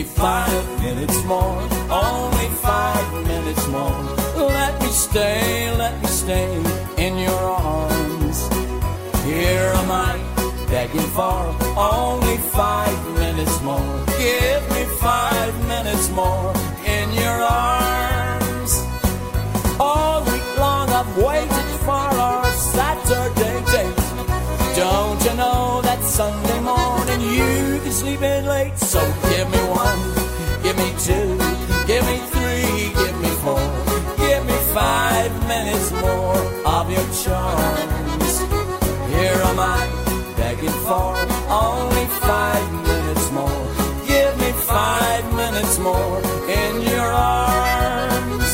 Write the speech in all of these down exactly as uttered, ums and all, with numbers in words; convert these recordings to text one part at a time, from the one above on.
me five minutes more, only five minutes more. Let me stay, let me stay in your arms. Here am I, begging for only five minutes more. Give me five minutes more in your arms. All week long I've waited for our Saturday date. Don't you know that Sunday morning you can sleep in late? So give me one, give me two, give me three, give me four. Give me five minutes more of your charms. Here am I, begging for only five minutes more. Give me five minutes more in your arms.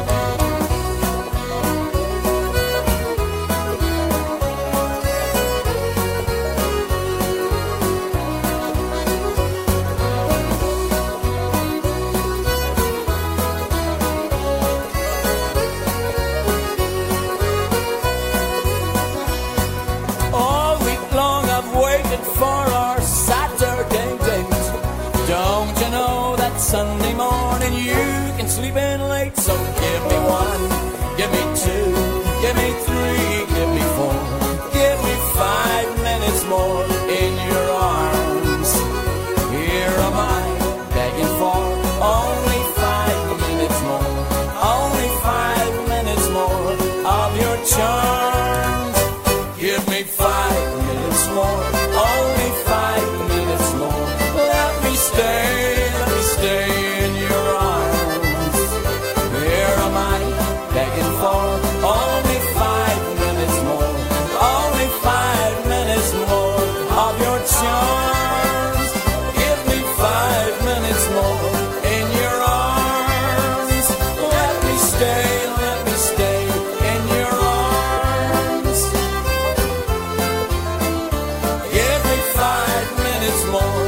For our Saturday date. Don't you know that Sunday morning you can sleep in late? So give me one, give me two, give me three, give me four. Give me five minutes more in your arms. Here am I, begging for only five minutes more. Only five minutes more of your charms. Give me five minutes more, only five minutes more. Let me stay, let me stay in your arms. Here am I, begging for only five minutes more. Only five minutes more of your charms. Give me five minutes more in your arms. Let me stay, let me stay in your arms. Give me five minutes more.